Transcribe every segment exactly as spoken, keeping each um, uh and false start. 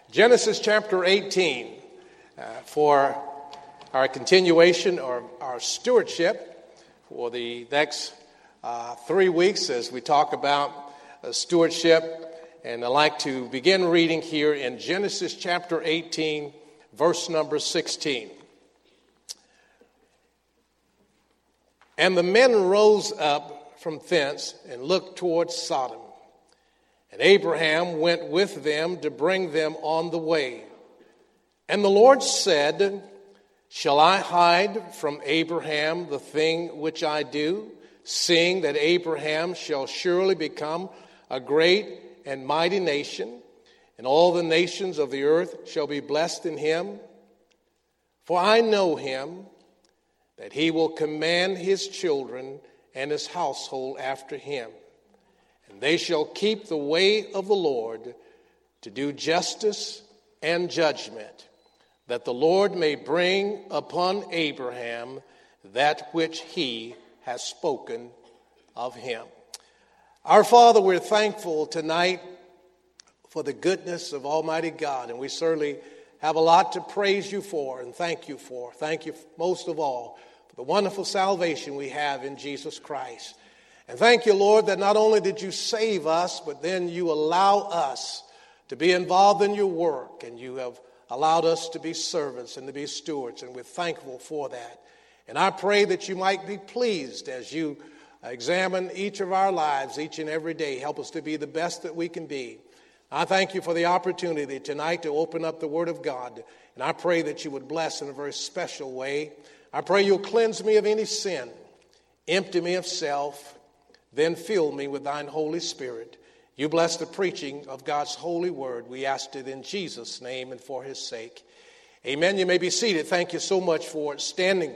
Genesis chapter eighteen uh, for our continuation or our stewardship for the next uh, three weeks as we talk about uh, stewardship. And I'd like to begin reading here in Genesis chapter eighteen, verse number sixteen. And the men rose up from thence and looked towards Sodom. And Abraham went with them to bring them on the way. And the Lord said, Shall I hide from Abraham the thing which I do, seeing that Abraham shall surely become a great and mighty nation, and all the nations of the earth shall be blessed in him? For I know him, that he will command his children and his household after him. And they shall keep the way of the Lord to do justice and judgment, that the Lord may bring upon Abraham that which he has spoken of him. Our Father, we're thankful tonight for the goodness of Almighty God, and we certainly have a lot to praise you for and thank you for. Thank you most of all for the wonderful salvation we have in Jesus Christ. And thank you, Lord, that not only did you save us, but then you allow us to be involved in your work, and you have allowed us to be servants and to be stewards, and we're thankful for that. And I pray that you might be pleased as you examine each of our lives each and every day. Help us to be the best that we can be. I thank you for the opportunity tonight to open up the Word of God, and I pray that you would bless in a very special way. I pray you'll cleanse me of any sin, empty me of self, then fill me with thine Holy Spirit. You bless the preaching of God's holy word. We ask it in Jesus' name and for his sake. Amen. You may be seated. Thank you so much for standing.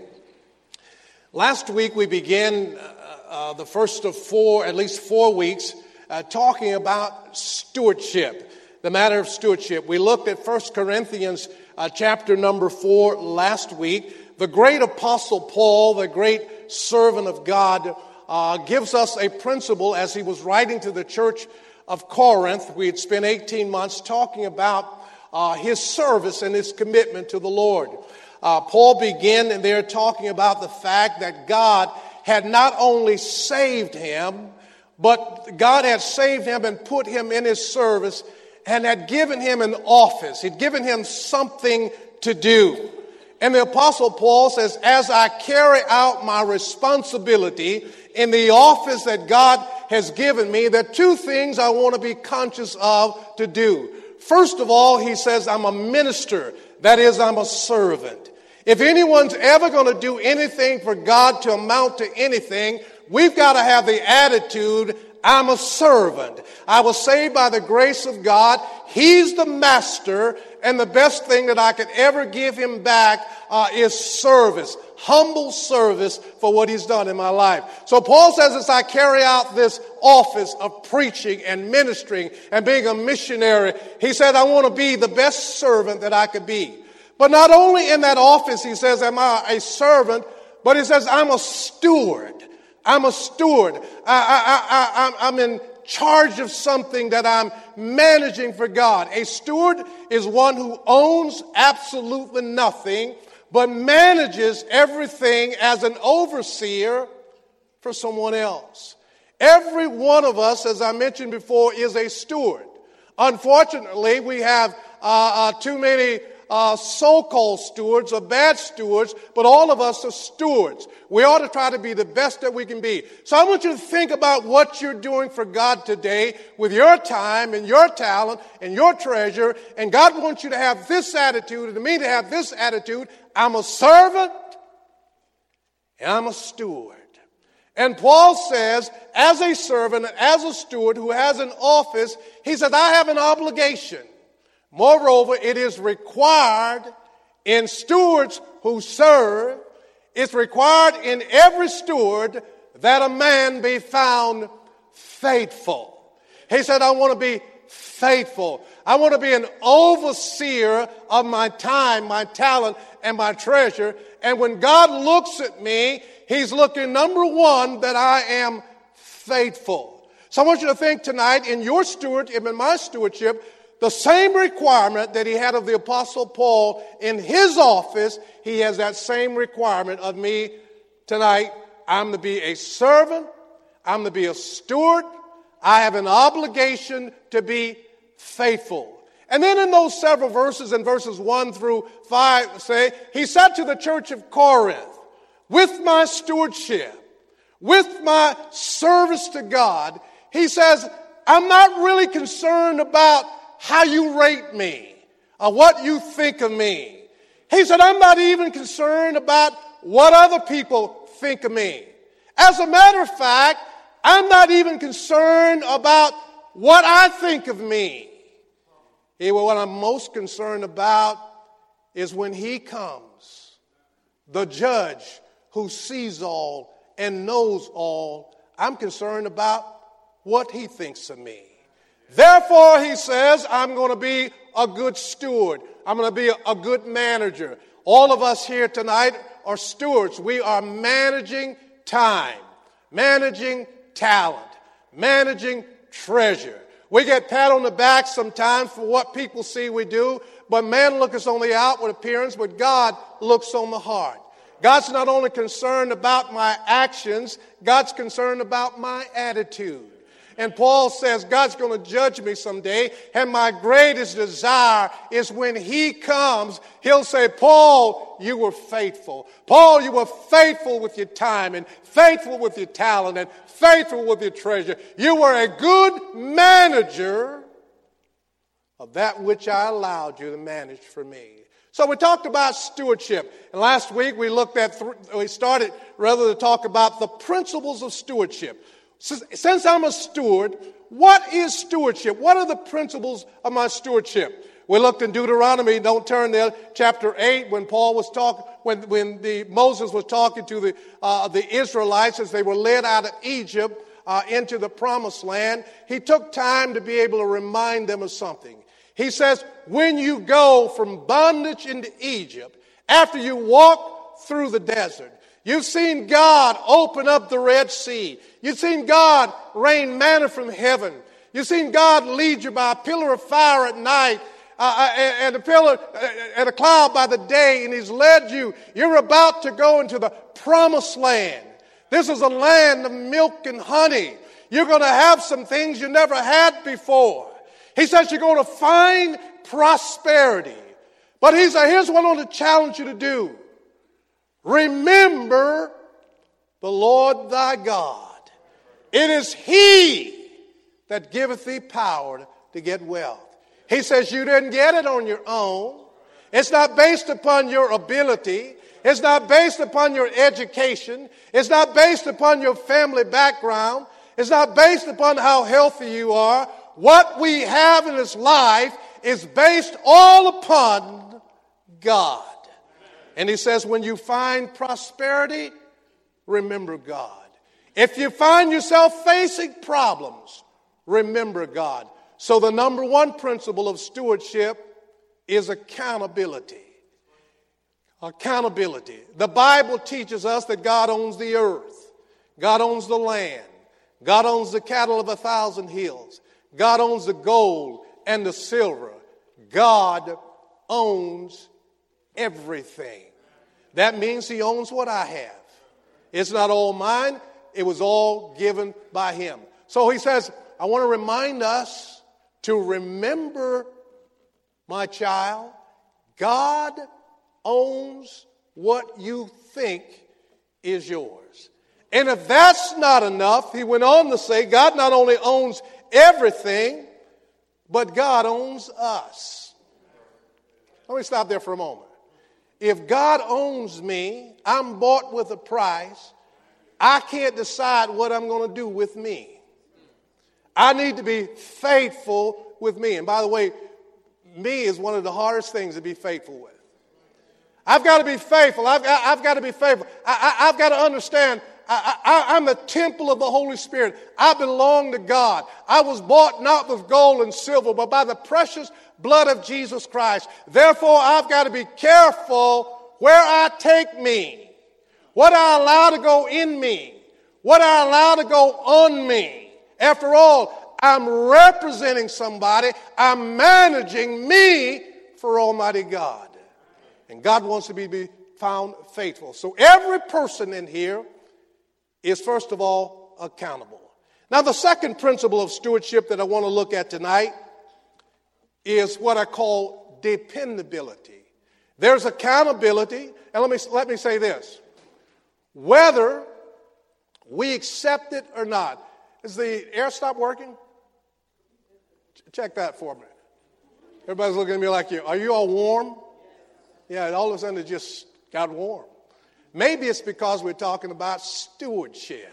Last week we began uh, uh, the first of four, at least four weeks, uh, talking about stewardship, the matter of stewardship. We looked at First Corinthians uh, chapter number four last week. The great apostle Paul, the great servant of God, Uh, gives us a principle as he was writing to the church of Corinth. We had spent eighteen months talking about uh, his service and his commitment to the Lord. Uh, Paul began and they're talking about the fact that God had not only saved him, but God had saved him and put him in his service and had given him an office. He'd given him something to do. And the apostle Paul says, as I carry out my responsibility in the office that God has given me, there are two things I want to be conscious of to do. First of all, he says, I'm a minister. That is, I'm a servant. If anyone's ever going to do anything for God to amount to anything, we've got to have the attitude, I'm a servant. I was saved by the grace of God. He's the master, and the best thing that I could ever give him back uh, is service, humble service for what he's done in my life. So Paul says as I carry out this office of preaching and ministering and being a missionary, he said I want to be the best servant that I could be. But not only in that office, he says, am I a servant, but he says I'm a steward. I'm a steward. I, I, I, I'm in charge of something that I'm managing for God. A steward is one who owns absolutely nothing, but manages everything as an overseer for someone else. Every one of us, as I mentioned before, is a steward. Unfortunately, we have uh, uh, too many Uh, so-called stewards or bad stewards, but all of us are stewards. We ought to try to be the best that we can be. So I want you to think about what you're doing for God today with your time and your talent and your treasure. And God wants you to have this attitude and me to have this attitude. I'm a servant and I'm a steward. And Paul says, as a servant, as a steward who has an office, he says, I have an obligation. Moreover, it is required in stewards who serve, it's required in every steward that a man be found faithful. He said, I want to be faithful. I want to be an overseer of my time, my talent, and my treasure. And when God looks at me, he's looking, number one, that I am faithful. So I want you to think tonight in your steward, in my stewardship, The same requirement that he had of the Apostle Paul in his office, he has that same requirement of me tonight. I'm to be a servant. I'm to be a steward. I have an obligation to be faithful. And then in those several verses, in verses one through five, say, he said to the church of Corinth, with my stewardship, with my service to God, he says, I'm not really concerned about how you rate me or what you think of me. He said, I'm not even concerned about what other people think of me. As a matter of fact, I'm not even concerned about what I think of me. He, well, what I'm most concerned about is when he comes, the judge who sees all and knows all, I'm concerned about what he thinks of me. Therefore, he says, I'm going to be a good steward. I'm going to be a, a good manager. All of us here tonight are stewards. We are managing time, managing talent, managing treasure. We get pat on the back sometimes for what people see we do, but man looketh on the outward appearance, but God looks on the heart. God's not only concerned about my actions, God's concerned about my attitude. And Paul says God's going to judge me someday, and my greatest desire is when he comes, he'll say, Paul, you were faithful. Paul, you were faithful with your time and faithful with your talent and faithful with your treasure. You were a good manager of that which I allowed you to manage for me. So we talked about stewardship. And last week we looked at, th- we started rather to talk about the principles of stewardship. Since I'm a steward, what is stewardship? What are the principles of my stewardship? We looked in Deuteronomy, don't turn there, chapter eight, when Paul was talking, when, when the, Moses was talking to the, uh, the Israelites as they were led out of Egypt uh, into the promised land. He took time to be able to remind them of something. He says, when you go from bondage into Egypt, after you walk through the desert, you've seen God open up the Red Sea. You've seen God rain manna from heaven. You've seen God lead you by a pillar of fire at night uh, and a pillar uh, and a cloud by the day, and he's led you. You're about to go into the promised land. This is a land of milk and honey. You're going to have some things you never had before. He says you're going to find prosperity. But he said, here's what I want to challenge you to do. Remember the Lord thy God. It is he that giveth thee power to get wealth. He says you didn't get it on your own. It's not based upon your ability. It's not based upon your education. It's not based upon your family background. It's not based upon how healthy you are. What we have in this life is based all upon God. And he says, when you find prosperity, remember God. If you find yourself facing problems, remember God. So the number one principle of stewardship is accountability. Accountability. The Bible teaches us that God owns the earth. God owns the land. God owns the cattle of a thousand hills. God owns the gold and the silver. God owns everything. That means he owns what I have. It's not all mine. It was all given by him. So he says, I want to remind us to remember, my child, God owns what you think is yours. And if that's not enough, he went on to say, God not only owns everything, but God owns us. Let me stop there for a moment. If God owns me, I'm bought with a price, I can't decide what I'm going to do with me. I need to be faithful with me. And by the way, me is one of the hardest things to be faithful with. I've got to be faithful. I've got, I've got to be faithful. I, I, I've got to understand I, I, I'm the temple of the Holy Spirit. I belong to God. I was bought not with gold and silver, but by the precious blood of Jesus Christ. Therefore, I've got to be careful where I take me, what I allow to go in me, what I allow to go on me. After all, I'm representing somebody. I'm managing me for Almighty God. And God wants to be, be found faithful. So every person in here is, first of all, accountable. Now, the second principle of stewardship that I want to look at tonight is what I call dependability. There's accountability, and let me, let me say this. Whether we accept it or not. Is the air stop working? Check that for me. Everybody's looking at me like, you. Are you all warm? Yeah, all of a sudden it just got warm. Maybe it's because we're talking about stewardship.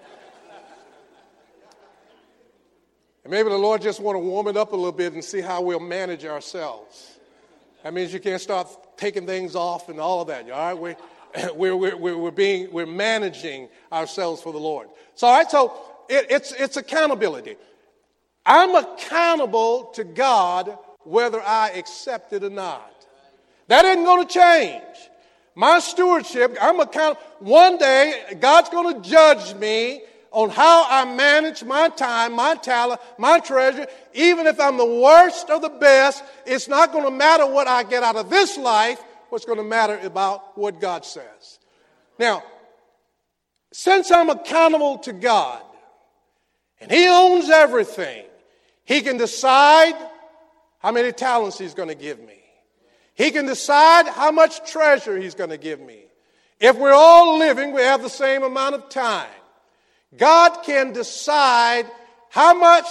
And maybe the Lord just want to warm it up a little bit and see how we'll manage ourselves. That means you can't start taking things off and all of that. All right, we, we're, we're, we're, being, we're managing ourselves for the Lord. So, all right, so it, it's, it's accountability. I'm accountable to God whether I accept it or not. That isn't going to change. My stewardship, I'm accountable. One day, God's going to judge me on how I manage my time, my talent, my treasure. Even if I'm the worst of the best, it's not going to matter what I get out of this life. What's going to matter about what God says. Now, since I'm accountable to God, and He owns everything, He can decide how many talents He's going to give me. He can decide how much treasure He's going to give me. If we're all living, we have the same amount of time. God can decide how much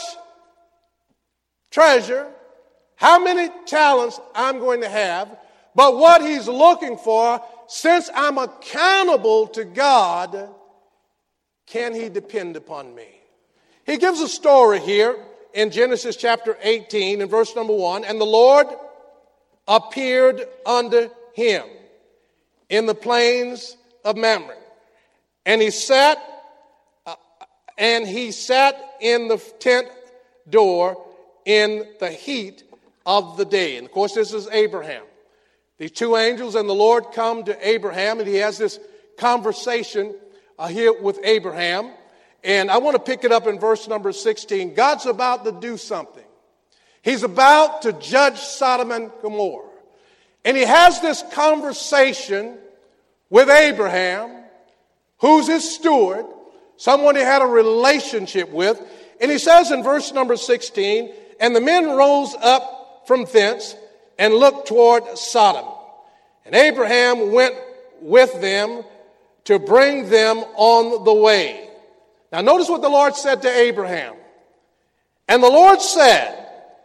treasure, how many talents I'm going to have. But what He's looking for, since I'm accountable to God, can He depend upon me? He gives a story here in Genesis chapter eighteen and verse number one. And the Lord appeared unto him in the plains of Mamre. And he sat, uh, and he sat in the tent door in the heat of the day. And of course, this is Abraham. These two angels and the Lord come to Abraham, and he has this conversation uh, here with Abraham. And I want to pick it up in verse number sixteen. God's about to do something. He's about to judge Sodom and Gomorrah. And he has this conversation with Abraham, who's his steward, someone he had a relationship with. And he says in verse number sixteen, and the men rose up from thence and looked toward Sodom. And Abraham went with them to bring them on the way. Now notice what the Lord said to Abraham. And the Lord said,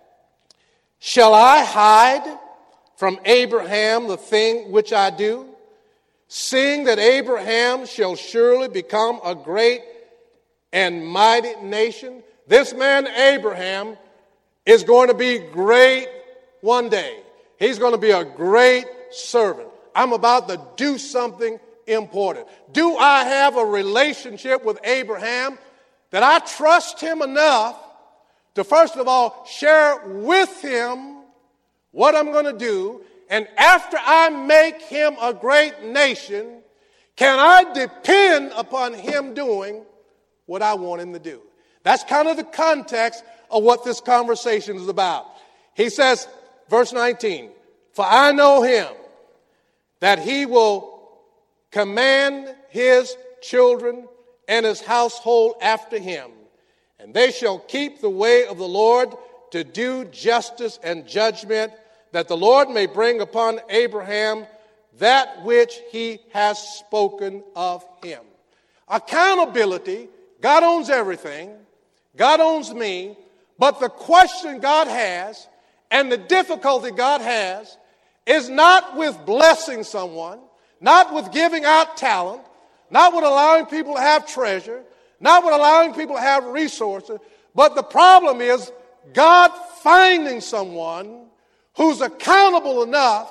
shall I hide from Abraham the thing which I do, seeing that Abraham shall surely become a great and mighty nation? This man Abraham is going to be great one day. He's going to be a great servant. I'm about to do something important. Do I have a relationship with Abraham that I trust him enough to, first of all, share with him what I'm going to do, and after I make him a great nation, can I depend upon him doing what I want him to do? That's kind of the context of what this conversation is about. He says, verse nineteen, for I know him, that he will command his children and his household after him, and they shall keep the way of the Lord to do justice and judgment, that the Lord may bring upon Abraham that which he has spoken of him. Accountability. God owns everything. God owns me. But the question God has and the difficulty God has is not with blessing someone, not with giving out talent, not with allowing people to have treasure, not with allowing people to have resources, but the problem is God finding someone who's accountable enough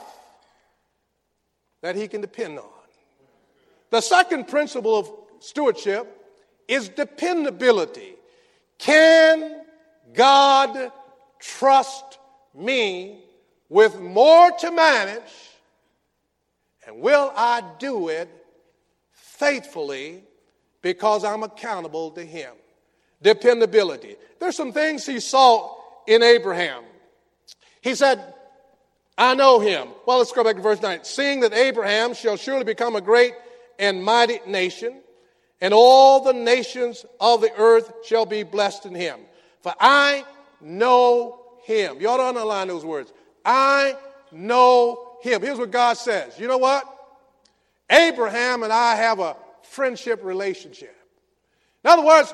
that he can depend on. The second principle of stewardship is dependability. Can God trust me with more to manage, and will I do it faithfully because I'm accountable to him? dependability. There's some things he saw in Abraham. He said, I know him. Well, let's go back to verse nine. Seeing that Abraham shall surely become a great and mighty nation, and all the nations of the earth shall be blessed in him. For I know him. You ought to underline those words. I know him. Here's what God says. You know what? Abraham and I have a friendship relationship. In other words,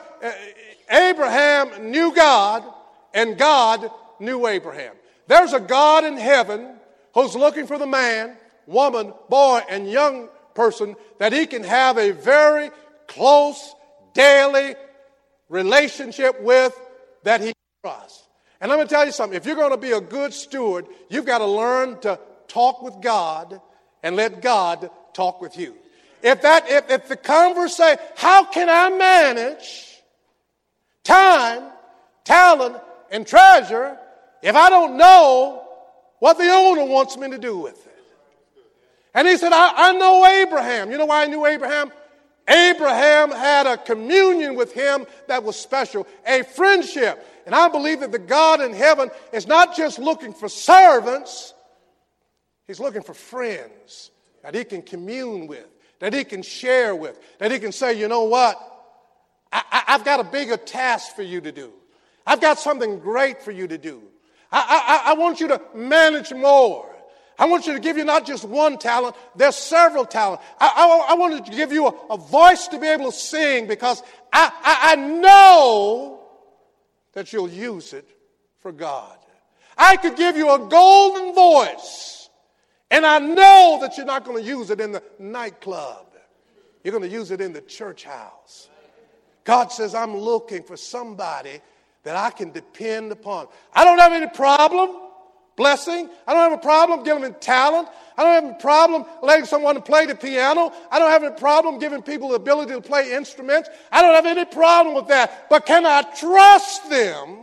Abraham knew God, and God knew Abraham. There's a God in heaven who's looking for the man, woman, boy, and young person that he can have a very close, daily relationship with, that he trusts. And let me tell you something. If you're going to be a good steward, you've got to learn to talk with God and let God talk with you. If that, if, if the conversation, how can I manage time, talent, and treasure if I don't know what the owner wants me to do with it? And he said, I, I know Abraham. You know why I knew Abraham? Abraham had a communion with him that was special, a friendship. And I believe that the God in heaven is not just looking for servants, he's looking for friends that he can commune with, that he can share with, that he can say, you know what, I, I, I've got a bigger task for you to do. I've got something great for you to do. I, I, I want you to manage more. I want you to give you not just one talent, there's several talents. I, I, I want to give you a, a voice to be able to sing, because I, I, I know that you'll use it for God. I could give you a golden voice, and I know that you're not going to use it in the nightclub. You're going to use it in the church house. God says, I'm looking for somebody that I can depend upon. I don't have any problem blessing. I don't have a problem giving them talent. I don't have a problem letting someone play the piano. I don't have any problem giving people the ability to play instruments. I don't have any problem with that. But can I trust them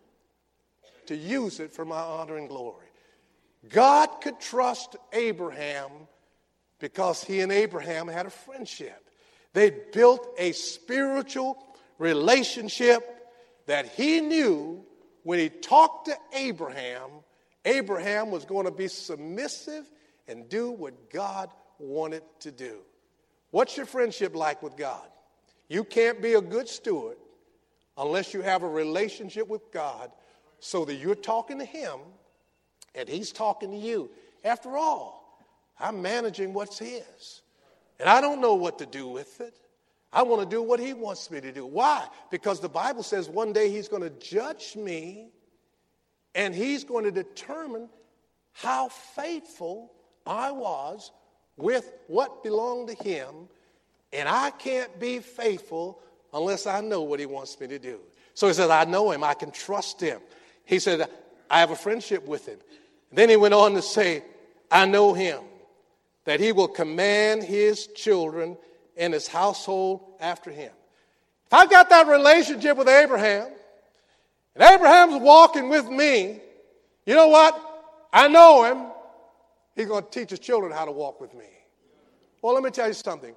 to use it for my honor and glory? God could trust Abraham because he and Abraham had a friendship. They built a spiritual relationship that he knew when he talked to Abraham, Abraham was going to be submissive and do what God wanted to do. What's your friendship like with God? You can't be a good steward unless you have a relationship with God so that you're talking to him and he's talking to you. After all, I'm managing what's his. And I don't know what to do with it. I want to do what he wants me to do. Why? Because the Bible says one day he's going to judge me, and he's going to determine how faithful I was with what belonged to him. And I can't be faithful unless I know what he wants me to do. So he said, I know him. I can trust him. He said, I have a friendship with him. And then he went on to say, I know him, that he will command his children and his household after him. If I've got that relationship with Abraham, and Abraham's walking with me, you know what? I know him. He's going to teach his children how to walk with me. Well, let me tell you something.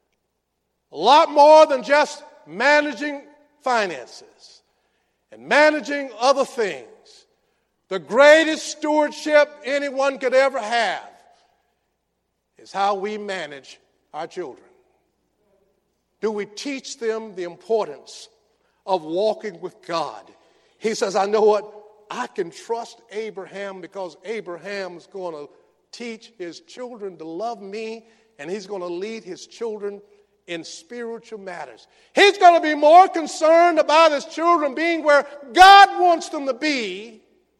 A lot more than just managing finances and managing other things. The greatest stewardship anyone could ever have is how we manage our children. Do we teach them the importance of walking with God? He says, I know what? I can trust Abraham because Abraham's going to teach his children to love me, and he's going to lead his children in spiritual matters. He's going to be more concerned about his children being where God wants them to be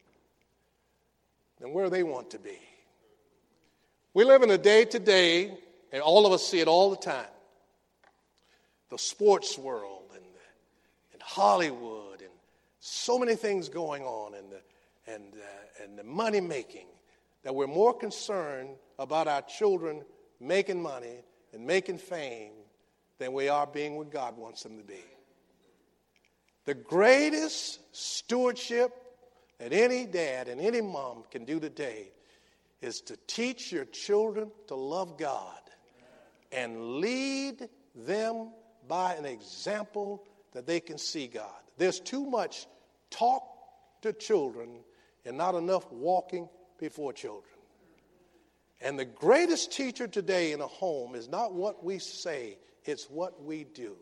than where they want to be. We live in a day today, and all of us see it all the time. The sports world and, and Hollywood and so many things going on, and the, and, uh, and the money making, that we're more concerned about our children making money and making fame than we are being what God wants them to be. The greatest stewardship that any dad and any mom can do today is to teach your children to love God and lead them by an example that they can see God. There's too much talk to children and not enough walking before children. And the greatest teacher today in a home is not what we say, it's what we do.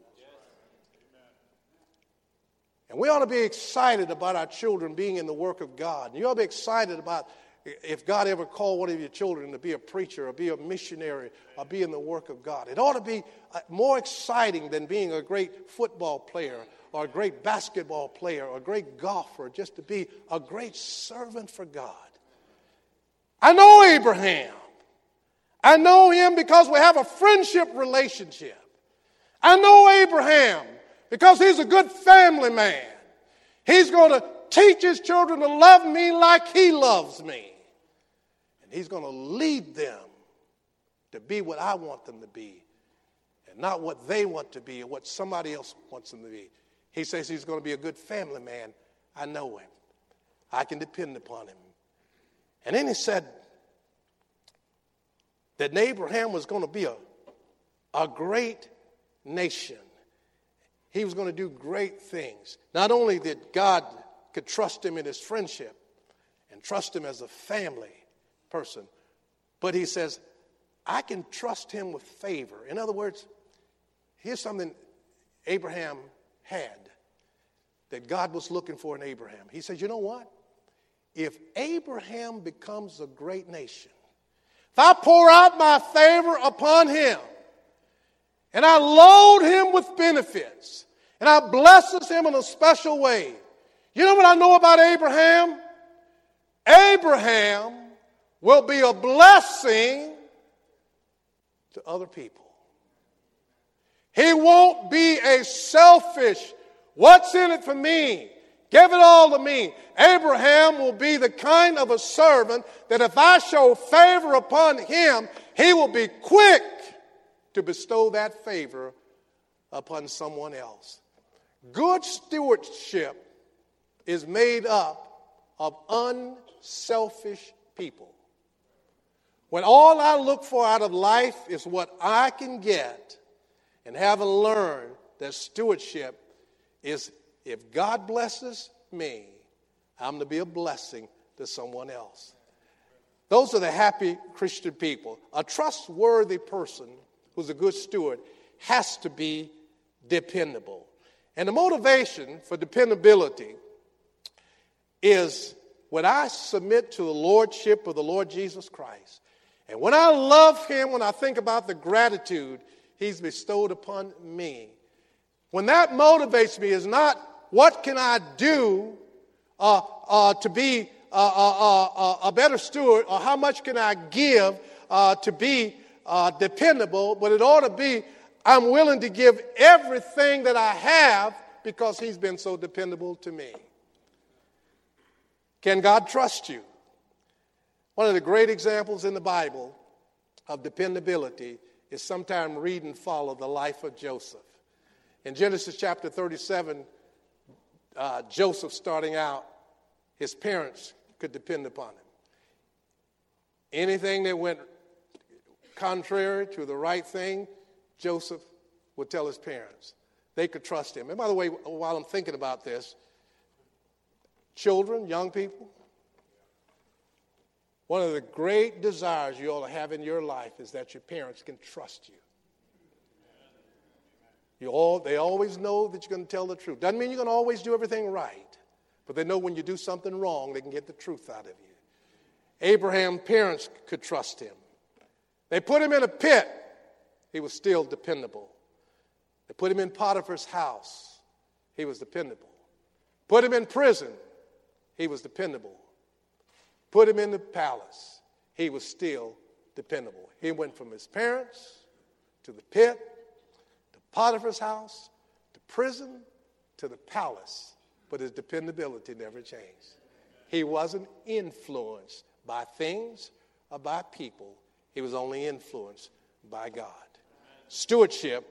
And we ought to be excited about our children being in the work of God. And you ought to be excited about if God ever called one of your children to be a preacher or be a missionary or be in the work of God. It ought to be more exciting than being a great football player or a great basketball player or a great golfer, just to be a great servant for God. I know Abraham. I know him because we have a friendship relationship. I know Abraham because he's a good family man. He's going to teach his children to love me like he loves me. And he's going to lead them to be what I want them to be and not what they want to be or what somebody else wants them to be. He says he's going to be a good family man. I know him. I can depend upon him. And then he said that Abraham was going to be a, a great nation. He was going to do great things. Not only did God could trust him in his friendship and trust him as a family person, but he says, I can trust him with favor. In other words, here's something Abraham had that God was looking for in Abraham. He says, you know what? If Abraham becomes a great nation, if I pour out my favor upon him, and I load him with benefits, and I blesses him in a special way, you know what I know about Abraham? Abraham will be a blessing to other people. He won't be a selfish, what's in it for me? Give it all to me. Abraham will be the kind of a servant that if I show favor upon him, he will be quick to bestow that favor upon someone else. Good stewardship is made up of unselfish people. When all I look for out of life is what I can get, and having learned that stewardship is if God blesses me, I'm to be a blessing to someone else. Those are the happy Christian people. A trustworthy person who's a good steward has to be dependable. And the motivation for dependability is when I submit to the lordship of the Lord Jesus Christ. And when I love him, when I think about the gratitude he's bestowed upon me, when that motivates me is not what can I do uh, uh, to be uh, uh, uh, a better steward, or how much can I give uh, to be uh, dependable, but it ought to be I'm willing to give everything that I have because he's been so dependable to me. Can God trust you? One of the great examples in the Bible of dependability is sometime read and follow the life of Joseph. In Genesis chapter thirty-seven, uh, Joseph starting out, his parents could depend upon him. Anything that went contrary to the right thing, Joseph would tell his parents. They could trust him. And by the way, while I'm thinking about this, children, young people, one of the great desires you ought to have in your life is that your parents can trust you. You all, they always know that you're going to tell the truth. Doesn't mean you're going to always do everything right, but they know when you do something wrong, they can get the truth out of you. Abraham's parents could trust him. They put him in a pit. He was still dependable. They put him in Potiphar's house. He was dependable. Put him in prison. He was dependable. Put him in the palace. He was still dependable. He went from his parents to the pit, to Potiphar's house, to prison, to the palace. But his dependability never changed. He wasn't influenced by things or by people. He was only influenced by God. Stewardship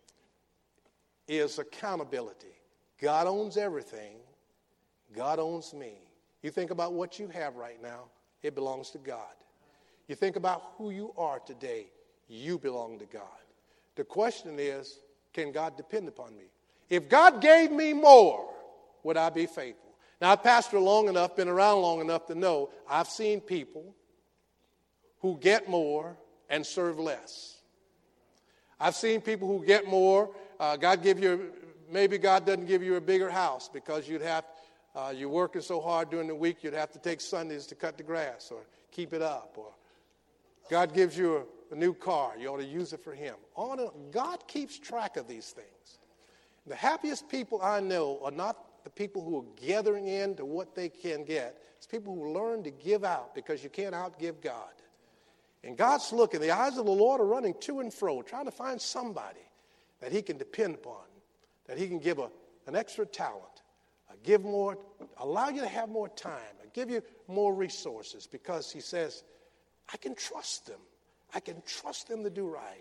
is accountability. God owns everything. God owns me. You think about what you have right now, it belongs to God. You think about who you are today, you belong to God. The question is, can God depend upon me? If God gave me more, would I be faithful? Now, I've pastored long enough, been around long enough to know I've seen people who get more and serve less. I've seen people who get more. Uh, God give you, maybe God doesn't give you a bigger house because you'd have, uh, you're working so hard during the week, you'd have to take Sundays to cut the grass or keep it up. Or God gives you a, a new car, you ought to use it for Him. On and on. God keeps track of these things. The happiest people I know are not the people who are gathering in to what they can get. It's people who learn to give out because you can't outgive God. And God's looking, the eyes of the Lord are running to and fro, trying to find somebody that He can depend upon, that He can give a, an extra talent, uh, give more, allow you to have more time, uh, give you more resources, because He says, I can trust them. I can trust them to do right.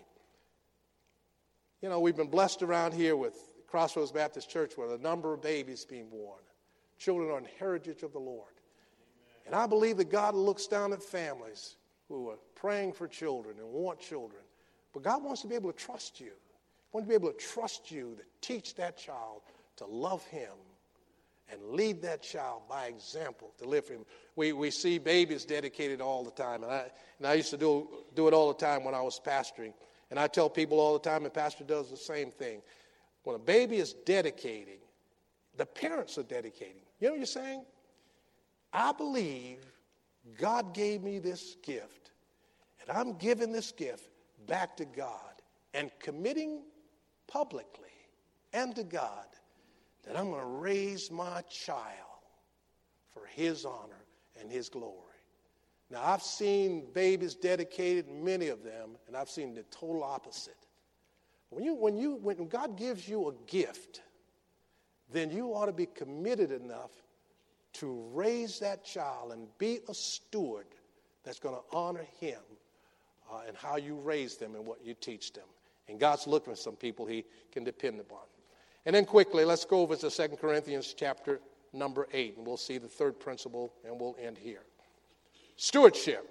You know, we've been blessed around here with Crossroads Baptist Church with a number of babies being born. Children are an heritage of the Lord. And I believe that God looks down at families who are praying for children and want children. But God wants to be able to trust you. He wants to be able to trust you to teach that child to love Him and lead that child by example to live for Him. We we see babies dedicated all the time. And I, and I used to do, do it all the time when I was pastoring. And I tell people all the time, and Pastor does the same thing. When a baby is dedicating, the parents are dedicating. You know what you're saying? I believe God gave me this gift, and I'm giving this gift back to God and committing publicly and to God that I'm going to raise my child for His honor and His glory. Now, I've seen babies dedicated, many of them, and I've seen the total opposite. When you, when you, when God gives you a gift, then you ought to be committed enough to raise that child and be a steward that's going to honor Him uh, and how you raise them and what you teach them. And God's looking for some people He can depend upon. And then quickly, let's go over to Second Corinthians chapter number eight, and we'll see the third principle, and we'll end here. Stewardship.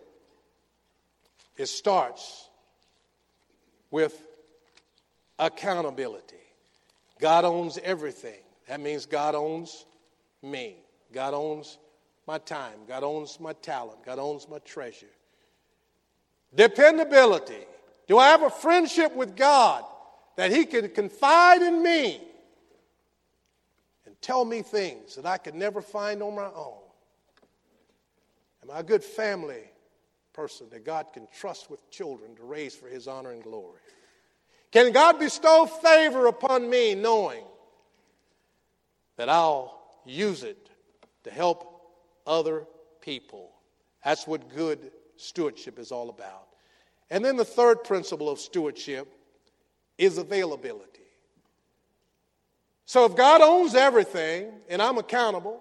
It starts with accountability. God owns everything. That means God owns me. God owns my time. God owns my talent. God owns my treasure. Dependability. Do I have a friendship with God that He can confide in me and tell me things that I could never find on my own? Am I a good family person that God can trust with children to raise for His honor and glory? Can God bestow favor upon me knowing that I'll use it to help other people? That's what good stewardship is all about. And then the third principle of stewardship is availability. So if God owns everything and I'm accountable,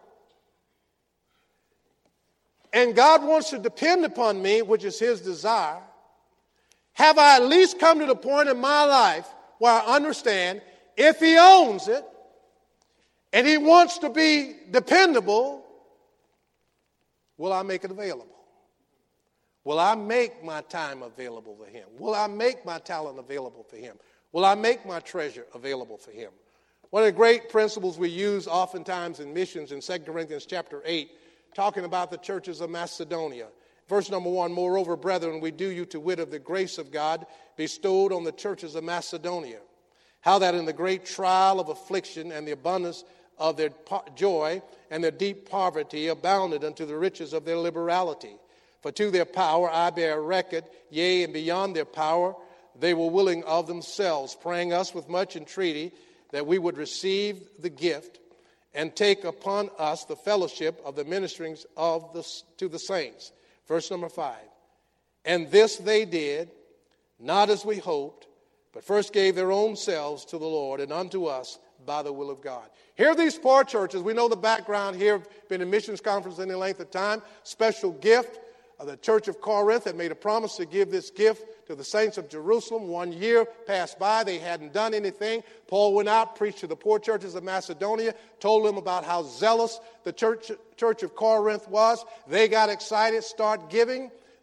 and God wants to depend upon me, which is His desire, have I at least come to the point in my life where I understand if He owns it and He wants to be dependable, will I make it available? Will I make my time available for Him? Will I make my talent available for Him? Will I make my treasure available for Him? One of the great principles we use oftentimes in missions in Second Corinthians chapter eight, talking about the churches of Macedonia. Verse number one, moreover, brethren, we do you to wit of the grace of God bestowed on the churches of Macedonia, how that in the great trial of affliction and the abundance of their joy and their deep poverty abounded unto the riches of their liberality. For to their power I bear record, yea, and beyond their power they were willing of themselves, praying us with much entreaty that we would receive the gift and take upon us the fellowship of the ministerings of the, to the saints. Verse number five. And this they did, not as we hoped, but first gave their own selves to the Lord and unto us by the will of God. Here are these poor churches. We know the background here. Been in missions conference any length of time. Special gift. Uh, the church of Corinth had made a promise to give this gift to the saints of Jerusalem. One year passed by. They hadn't done anything. Paul went out, preached to the poor churches of Macedonia, told them about how zealous the church, church of Corinth was. They got excited, start giving.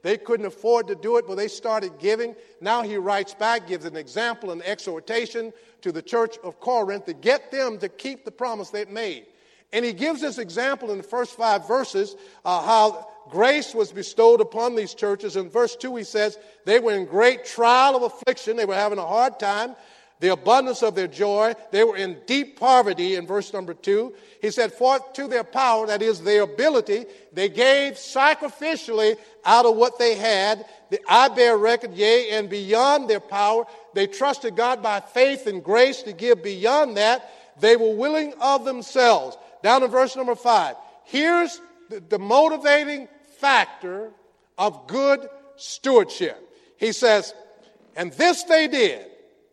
They couldn't afford to do it, but they started giving. Now he writes back, gives an example and exhortation to the church of Corinth to get them to keep the promise they'd made. And he gives this example in the first five verses, uh, how grace was bestowed upon these churches. In verse two, he says, they were in great trial of affliction. They were having a hard time. The abundance of their joy. They were in deep poverty in verse number two. He said, for to their power, that is their ability, they gave sacrificially out of what they had. The, I bear record, yea, and beyond their power. They trusted God by faith and grace to give beyond that. They were willing of themselves. Down in verse number five. Here's the, the motivating factor of good stewardship. He says, and this they did,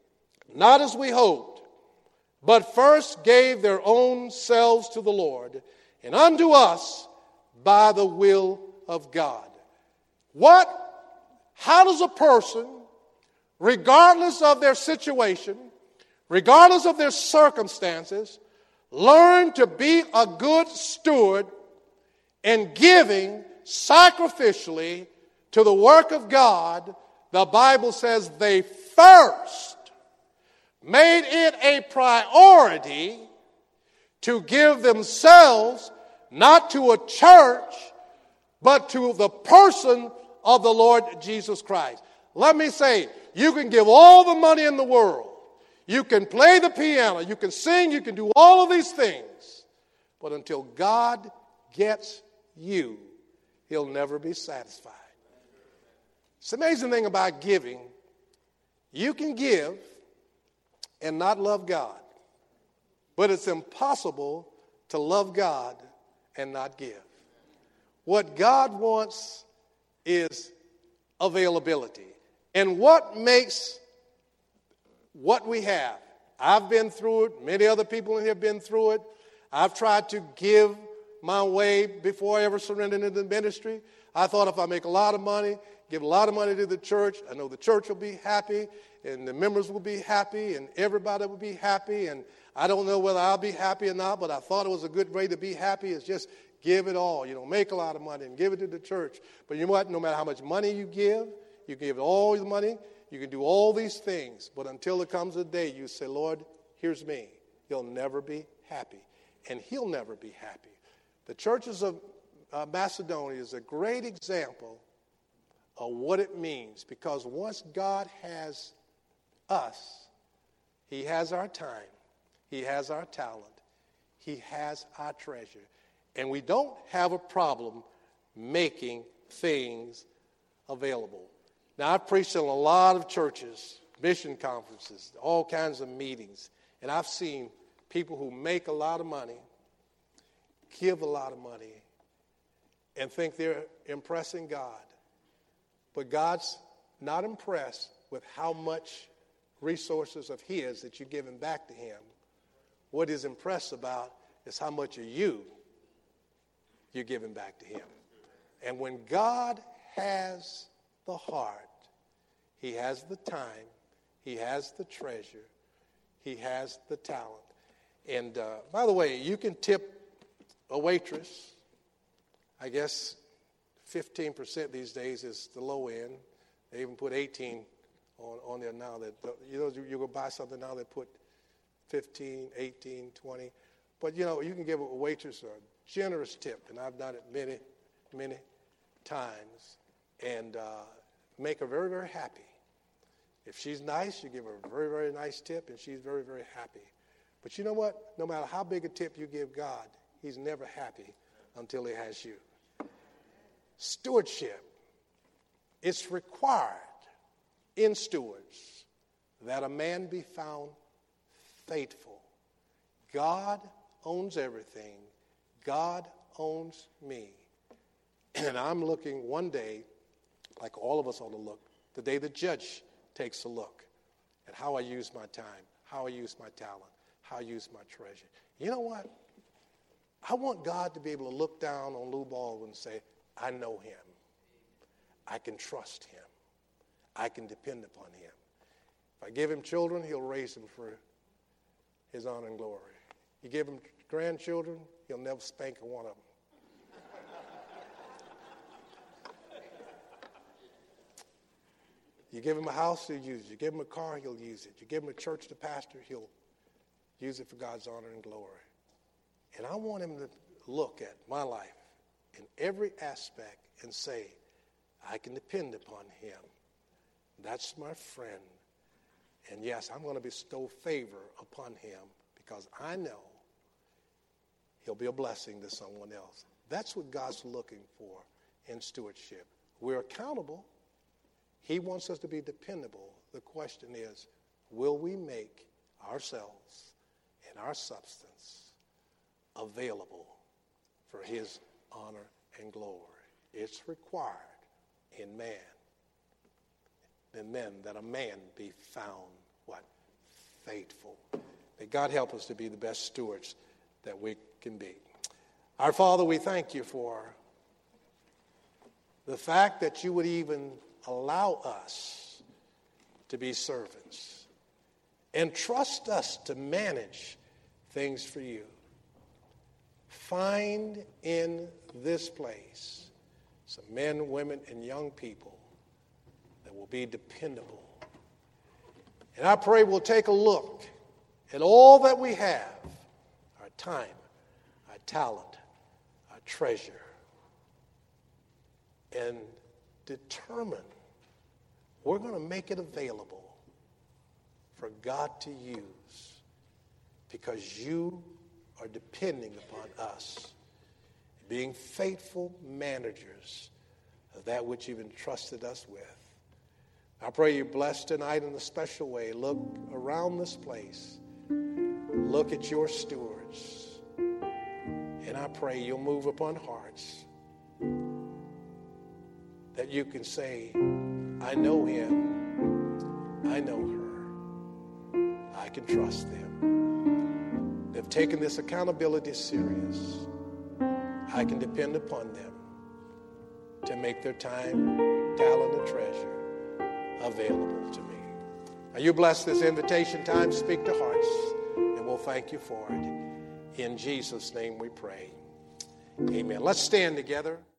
not as we hoped, but first gave their own selves to the Lord, and unto us by the will of God. What, how does a person, regardless of their situation, regardless of their circumstances, learn to be a good steward in giving sacrificially to the work of God? The Bible says they first made it a priority to give themselves not to a church, but to the person of the Lord Jesus Christ. Let me say, you can give all the money in the world. You can play the piano. You can sing. You can do all of these things. But until God gets you, he'll never be satisfied. It's the amazing thing about giving. You can give and not love God. But it's impossible to love God and not give. What God wants is availability. And what makes what we have, I've been through it, many other people in here have been through it. I've tried to give my way before I ever surrendered into the ministry. I thought if I make a lot of money, give a lot of money to the church, I know the church will be happy, and the members will be happy, and everybody will be happy, and I don't know whether I'll be happy or not, but I thought it was a good way to be happy is just give it all. You know, make a lot of money and give it to the church. But you know what? No matter how much money you give, you give all the money, you can do all these things, but until there comes a day you say, Lord, here's me. You'll never be happy, and he'll never be happy. The churches of uh, Macedonia is a great example of what it means, because once God has us, he has our time, he has our talent, he has our treasure, and we don't have a problem making things available. Now, I've preached in a lot of churches, mission conferences, all kinds of meetings, and I've seen people who make a lot of money, give a lot of money, and think they're impressing God. But God's not impressed with how much resources of his that you're giving back to him. What he's impressed about is how much of you you're giving back to him. And when God has the heart, he has the time, he has the treasure, he has the talent. And uh, by the way, you can tip a waitress. I guess fifteen percent these days is the low end. They even put eighteen on, on there now. That you know, you go buy something now, they put fifteen, eighteen, twenty. But, you know, you can give a waitress a generous tip, and I've done it many, many times, and uh, make her very, very happy. If she's nice, you give her a very, very nice tip, and she's very, very happy. But you know what? No matter how big a tip you give God, he's never happy until he has you. Stewardship. It's required in stewards that a man be found faithful. God owns everything. God owns me. And I'm looking one day, like all of us ought to look, the day the judge takes a look at how I use my time, how I use my talent, how I use my treasure. You know what? I want God to be able to look down on Lou Baldwin and say, I know him. I can trust him. I can depend upon him. If I give him children, he'll raise them for his honor and glory. You give him grandchildren, he'll never spank one of them. You give him a house, he'll use it. You give him a car, he'll use it. You give him a church to pastor, he'll use it for God's honor and glory. And I want him to look at my life in every aspect and say, I can depend upon him. That's my friend. And yes, I'm going to bestow favor upon him because I know he'll be a blessing to someone else. That's what God's looking for in stewardship. We're accountable. He wants us to be dependable. The question is, will we make ourselves and our substance available for his honor and glory? It's required in man, in men, that a man be found, what? Faithful. May God help us to be the best stewards that we can be. Our Father, we thank you for the fact that you would even allow us to be servants and trust us to manage things for you. Find in this place some men, women, and young people that will be dependable. And I pray we'll take a look at all that we have, our time, our talent, our treasure, and determine we're going to make it available for God to use because you are depending upon us, being faithful managers of that which you've entrusted us with. I pray you bless tonight in a special way. Look around this place. Look at your stewards. And I pray you'll move upon hearts that you can say, I know him. I know her. I can trust them. They've taken this accountability serious. I can depend upon them to make their time, talent, and treasure available to me. Now you bless this invitation time, speak to hearts, and we'll thank you for it. In Jesus' name we pray. Amen. Let's stand together.